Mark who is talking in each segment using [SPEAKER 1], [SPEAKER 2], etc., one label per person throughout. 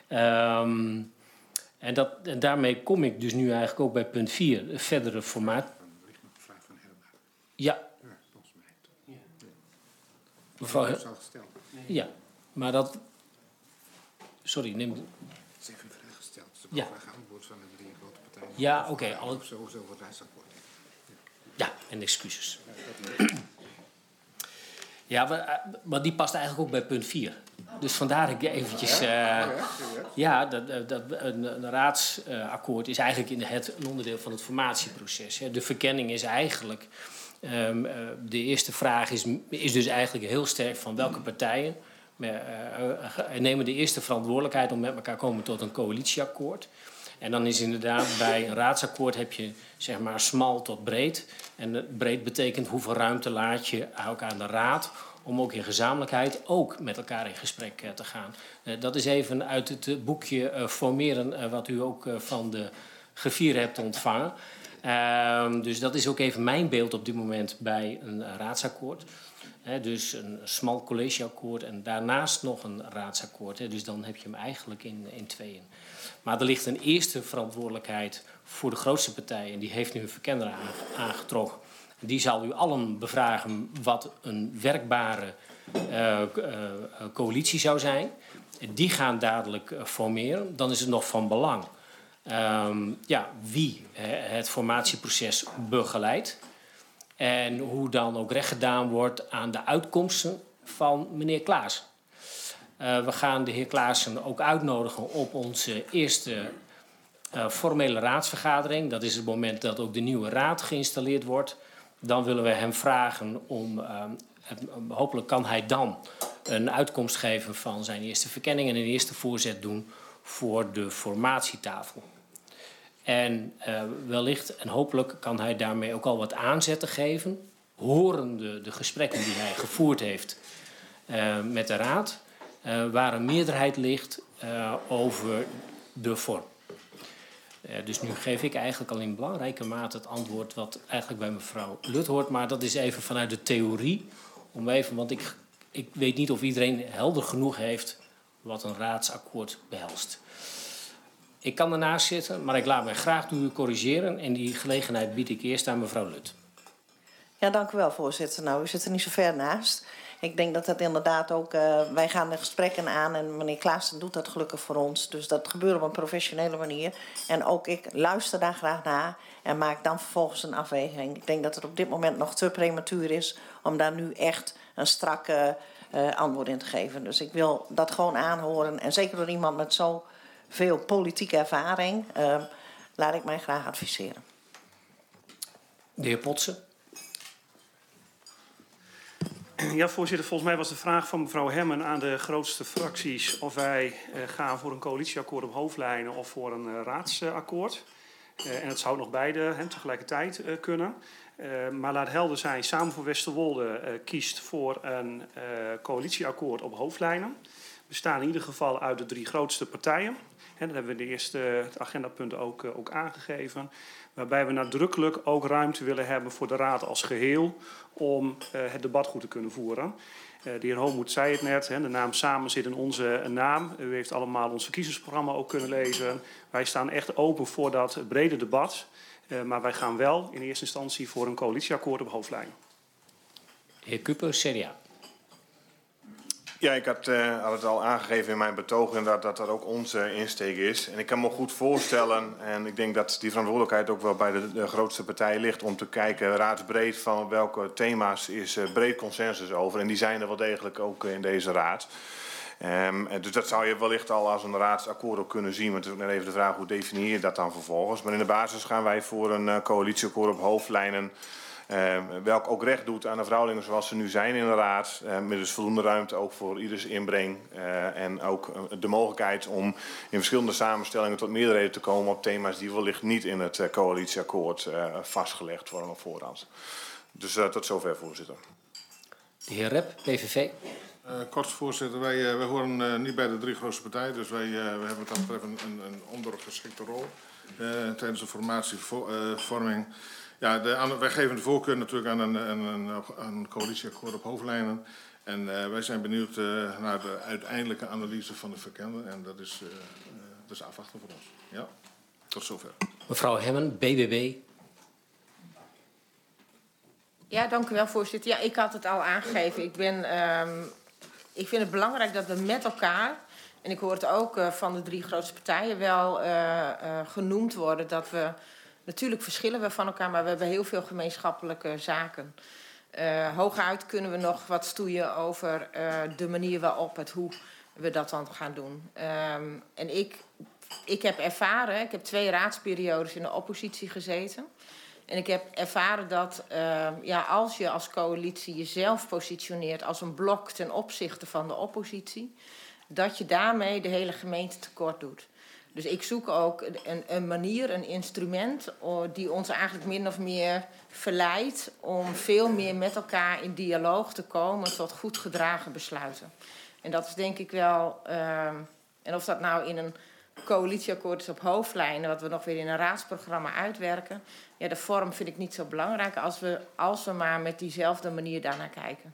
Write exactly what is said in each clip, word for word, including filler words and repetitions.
[SPEAKER 1] Um, en, dat, en daarmee kom ik dus nu eigenlijk ook bij punt vier, verdere formaat.
[SPEAKER 2] Er ligt nog een vraag van Helma.
[SPEAKER 1] Ja.
[SPEAKER 2] Ja, volgens mij. Ja.
[SPEAKER 1] Mevrouw,
[SPEAKER 2] dat is al gesteld.
[SPEAKER 1] ja, maar dat... Sorry, neem...
[SPEAKER 2] Het is even een vraag gesteld. Dus
[SPEAKER 1] ja.
[SPEAKER 2] Vraag antwoord van de drie grote partijen.
[SPEAKER 1] Ja, oké. Okay, alle...
[SPEAKER 2] Sowieso wat raadsakkoord.
[SPEAKER 1] Ja, en excuses. Ja, maar, maar die past eigenlijk ook bij punt vier. Dus vandaar ik eventjes... Uh, ja, dat, dat, een, een raadsakkoord is eigenlijk in het, een onderdeel van het formatieproces. Hè. De verkenning is eigenlijk... Um, uh, de eerste vraag is, is dus eigenlijk heel sterk van welke partijen... Uh, uh, nemen de eerste verantwoordelijkheid om met elkaar te komen tot een coalitieakkoord. En dan is inderdaad bij een raadsakkoord heb je zeg maar smal tot breed. En breed betekent hoeveel ruimte laat je ook aan de raad... om ook in gezamenlijkheid ook met elkaar in gesprek uh, te gaan. Uh, dat is even uit het uh, boekje uh, Formeren... Uh, wat u ook uh, van de griffier hebt ontvangen. Uh, dus dat is ook even mijn beeld op dit moment bij een uh, raadsakkoord. He, dus een smal collegeakkoord en daarnaast nog een raadsakkoord. He, dus dan heb je hem eigenlijk in, in tweeën. Maar er ligt een eerste verantwoordelijkheid voor de grootste partij... en die heeft nu een verkenner aangetrokken. Die zal u allen bevragen wat een werkbare uh, uh, coalitie zou zijn. Die gaan dadelijk uh, formeren. Dan is het nog van belang um, ja, wie uh, het formatieproces begeleidt. En hoe dan ook recht gedaan wordt aan de uitkomsten van meneer Klaas. Uh, we gaan de heer Klaassen ook uitnodigen op onze eerste uh, formele raadsvergadering. Dat is het moment dat ook de nieuwe raad geïnstalleerd wordt. Dan willen we hem vragen om... Uh, het, hopelijk kan hij dan een uitkomst geven van zijn eerste verkenning... en een eerste voorzet doen voor de formatietafel. En uh, wellicht en hopelijk kan hij daarmee ook al wat aanzetten geven... horende de gesprekken die hij gevoerd heeft uh, met de raad... Uh, waar een meerderheid ligt uh, over de vorm. Uh, dus nu geef ik eigenlijk al in belangrijke mate het antwoord... wat eigenlijk bij mevrouw Lut hoort. Maar dat is even vanuit de theorie. Om even, want ik, ik weet niet of iedereen helder genoeg heeft... wat een raadsakkoord behelst. Ik kan ernaast zitten, maar ik laat mij graag door u corrigeren... en die gelegenheid bied ik eerst aan mevrouw Lut.
[SPEAKER 3] Ja, dank u wel, voorzitter. Nou, u zit er niet zo ver naast. Ik denk dat dat inderdaad ook... Uh, wij gaan de gesprekken aan en meneer Klaassen doet dat gelukkig voor ons. Dus dat gebeurt op een professionele manier. En ook ik luister daar graag naar en maak dan vervolgens een afweging. Ik denk dat het op dit moment nog te prematuur is... om daar nu echt een strakke uh, antwoord in te geven. Dus ik wil dat gewoon aanhoren. En zeker door iemand met zo... veel politieke ervaring, uh, laat ik mij graag adviseren.
[SPEAKER 1] De heer Potsen.
[SPEAKER 4] Ja, voorzitter, volgens mij was de vraag van mevrouw Hemmen aan de grootste fracties... of wij uh, gaan voor een coalitieakkoord op hoofdlijnen of voor een uh, raadsakkoord. Uh, en het zou nog beide hè, tegelijkertijd uh, kunnen. Uh, maar laat helder zijn, Samen voor Westerwolde uh, kiest voor een uh, coalitieakkoord op hoofdlijnen. We bestaan in ieder geval uit de drie grootste partijen. He, dat hebben we in de eerste het agendapunt ook, uh, ook aangegeven. Waarbij we nadrukkelijk ook ruimte willen hebben voor de Raad als geheel... om uh, het debat goed te kunnen voeren. Uh, de heer Hoogmoed zei het net, he, de naam Samen zit in onze naam. U heeft allemaal ons verkiezingsprogramma ook kunnen lezen. Wij staan echt open voor dat brede debat. Uh, maar wij gaan wel in eerste instantie voor een coalitieakkoord op hoofdlijnen.
[SPEAKER 1] Heer Kuper, C D A.
[SPEAKER 5] Ja, ik had, uh, had het al aangegeven in mijn betoog inderdaad dat dat ook onze insteek is. En ik kan me goed voorstellen, en ik denk dat die verantwoordelijkheid ook wel bij de, de grootste partij ligt... om te kijken raadsbreed van welke thema's is uh, breed consensus over. En die zijn er wel degelijk ook in deze raad. Um, dus dat zou je wellicht al als een raadsakkoord ook kunnen zien. Maar het is ook net even de vraag hoe definieer je dat dan vervolgens. Maar in de basis gaan wij voor een uh, coalitieakkoord op hoofdlijnen... Uh, welk ook recht doet aan de verhoudingen zoals ze nu zijn in de raad. Uh, met dus voldoende ruimte ook voor ieders inbreng. Uh, en ook uh, de mogelijkheid om in verschillende samenstellingen tot meerderheden te komen op thema's die wellicht niet in het uh, coalitieakkoord uh, vastgelegd worden op voorhand. Dus uh, tot zover, voorzitter.
[SPEAKER 1] De heer Rep, P V V.
[SPEAKER 6] Uh, kort, voorzitter. Wij, uh, wij horen uh, niet bij de drie grootste partijen. Dus wij, uh, wij hebben wat dat betreft een, een, een ondergeschikte rol uh, tijdens de formatievorming. Uh, Ja, de, aan, wij geven de voorkeur natuurlijk aan een, een, een, een coalitieakkoord op hoofdlijnen. En uh, wij zijn benieuwd uh, naar de uiteindelijke analyse van de verkender. En dat is, uh, uh, dat is afwachten voor ons. Ja, tot zover.
[SPEAKER 1] Mevrouw Hemmen, B B B.
[SPEAKER 7] Ja, dank u wel, voorzitter. Ja, ik had het al aangegeven. Ik, ben, um, ik vind het belangrijk dat we met elkaar, en ik hoor het ook uh, van de drie grootste partijen wel uh, uh, genoemd worden, dat we, natuurlijk verschillen we van elkaar, maar we hebben heel veel gemeenschappelijke zaken. Uh, hooguit kunnen we nog wat stoeien over uh, de manier waarop, het hoe we dat dan gaan doen. Um, en ik, ik heb ervaren, ik heb twee raadsperiodes in de oppositie gezeten. En ik heb ervaren dat uh, ja, als je als coalitie jezelf positioneert als een blok ten opzichte van de oppositie, dat je daarmee de hele gemeente tekort doet. Dus ik zoek ook een, een manier, een instrument die ons eigenlijk min of meer verleidt om veel meer met elkaar in dialoog te komen tot goed gedragen besluiten. En dat is denk ik wel, uh, en of dat nou in een coalitieakkoord is op hoofdlijnen, wat we nog weer in een raadsprogramma uitwerken. Ja, de vorm vind ik niet zo belangrijk als we, als we maar met diezelfde manier daarnaar kijken.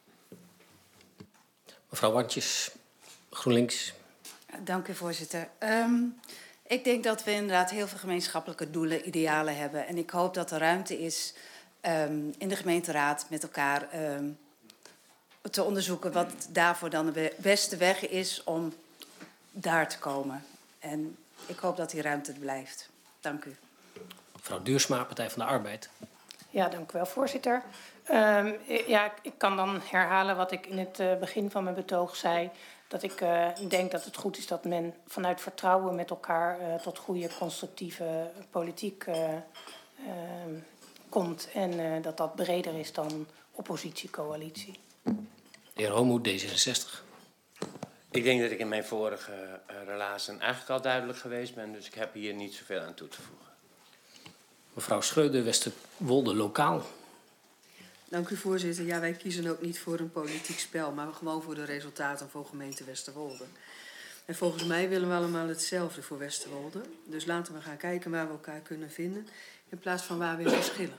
[SPEAKER 1] Mevrouw Wantjes, GroenLinks.
[SPEAKER 8] Dank u, voorzitter. Um, ik denk dat we inderdaad heel veel gemeenschappelijke doelen, idealen hebben. En ik hoop dat er ruimte is um, in de gemeenteraad met elkaar um, te onderzoeken wat daarvoor dan de beste weg is om daar te komen. En ik hoop dat die ruimte blijft. Dank u.
[SPEAKER 1] Mevrouw Duursma, Partij van de Arbeid.
[SPEAKER 9] Ja, dank u wel, voorzitter. Um, ja, ik kan dan herhalen wat ik in het uh, begin van mijn betoog zei. Dat ik uh, denk dat het goed is dat men vanuit vertrouwen met elkaar uh, tot goede constructieve politiek uh, uh, komt. En uh, dat dat breder is dan oppositie-coalitie.
[SPEAKER 1] De heer Homoed, D zesenzestig.
[SPEAKER 10] Ik denk dat ik in mijn vorige uh, relatie eigenlijk al duidelijk geweest ben. Dus ik heb hier niet zoveel aan toe te voegen.
[SPEAKER 1] Mevrouw Schreuder, Westerwolde, lokaal.
[SPEAKER 11] Dank u, voorzitter. Ja, wij kiezen ook niet voor een politiek spel, maar gewoon voor de resultaten voor gemeente Westerwolde. En volgens mij willen we allemaal hetzelfde voor Westerwolde. Dus laten we gaan kijken waar we elkaar kunnen vinden, in plaats van waar we verschillen.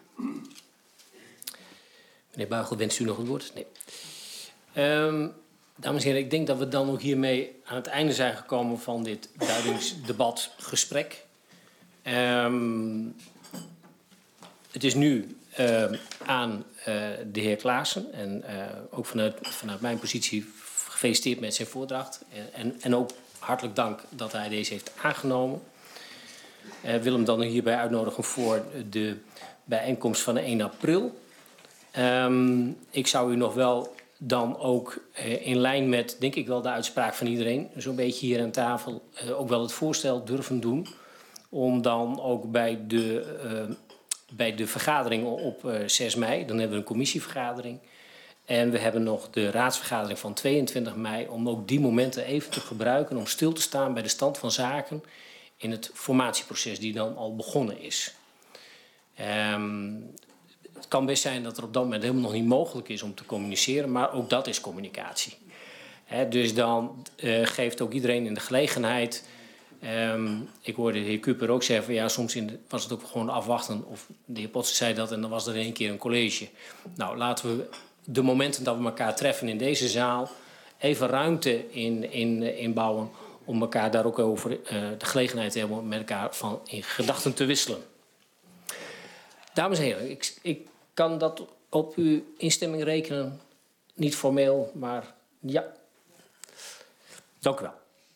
[SPEAKER 1] Meneer Buigel, wenst u nog het woord? Nee. Um, dames en heren, ik denk dat we dan ook hiermee aan het einde zijn gekomen van dit duidingsdebatgesprek. Um, het is nu uh, aan uh, de heer Klaassen en uh, ook vanuit, vanuit mijn positie gefeliciteerd met zijn voordracht. En, en, en ook hartelijk dank dat hij deze heeft aangenomen. Ik uh, wil hem dan hierbij uitnodigen voor de bijeenkomst van de één april. Um, ik zou u nog wel dan ook uh, in lijn met, denk ik wel, de uitspraak van iedereen, zo'n beetje hier aan tafel, uh, ook wel het voorstel durven doen om dan ook bij de, uh, bij de vergadering op uh, zes mei, dan hebben we een commissievergadering. En we hebben nog de raadsvergadering van tweeëntwintig mei, om ook die momenten even te gebruiken om stil te staan bij de stand van zaken in het formatieproces die dan al begonnen is. Um, het kan best zijn dat er op dat moment helemaal nog niet mogelijk is om te communiceren, maar ook dat is communicatie. He, dus dan uh, geeft ook iedereen in de gelegenheid. Um, ik hoorde de heer Kuper ook zeggen van ja, soms in de, was het ook gewoon afwachten. Of de heer Potsen zei dat en dan was er in één keer een college. Nou, laten we de momenten dat we elkaar treffen in deze zaal even ruimte in, in, inbouwen om elkaar daar ook over uh, de gelegenheid te hebben om met elkaar van in gedachten te wisselen. Dames en heren, ik, ik kan dat op uw instemming rekenen. Niet formeel, maar ja. Dank u wel.